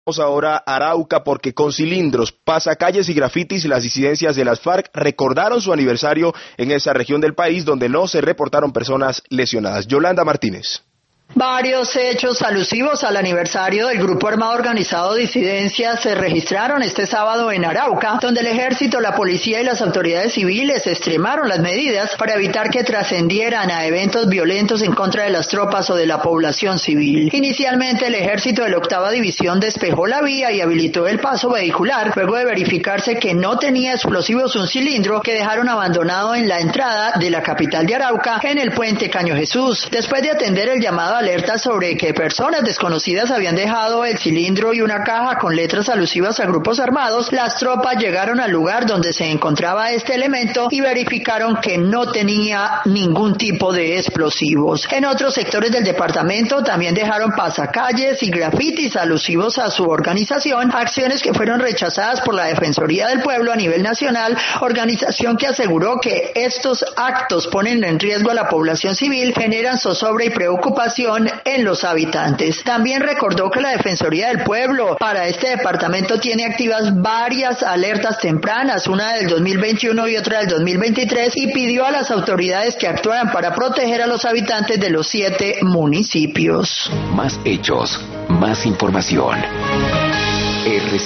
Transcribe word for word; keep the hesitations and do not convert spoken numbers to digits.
Vamos ahora a Arauca porque con cilindros, pasacalles y grafitis las disidencias de las FARC recordaron su aniversario en esa región del país donde no se reportaron personas lesionadas. Yolanda Martínez. Varios hechos alusivos al aniversario del grupo armado organizado Disidencias se registraron este sábado en Arauca, donde el ejército, la policía y las autoridades civiles extremaron las medidas para evitar que trascendieran a eventos violentos en contra de las tropas o de la población civil. Inicialmente el ejército de la octava división despejó la vía y habilitó el paso vehicular, luego de verificarse que no tenía explosivos un cilindro que dejaron abandonado en la entrada de la capital de Arauca en el puente Caño Jesús. Después de atender el llamado alerta sobre que personas desconocidas habían dejado el cilindro y una caja con letras alusivas a grupos armados, las tropas llegaron al lugar donde se encontraba este elemento y verificaron que no tenía ningún tipo de explosivos. En otros sectores del departamento también dejaron pasacalles y grafitis alusivos a su organización, acciones que fueron rechazadas por la Defensoría del Pueblo a nivel nacional, organización que aseguró que estos actos ponen en riesgo a la población civil, generan zozobra y preocupación en los habitantes. También recordó que la Defensoría del Pueblo para este departamento tiene activas varias alertas tempranas, una del dos mil veintiuno y otra del dos mil veintitrés, y pidió a las autoridades que actuaran para proteger a los habitantes de los siete municipios. Más hechos, más información. R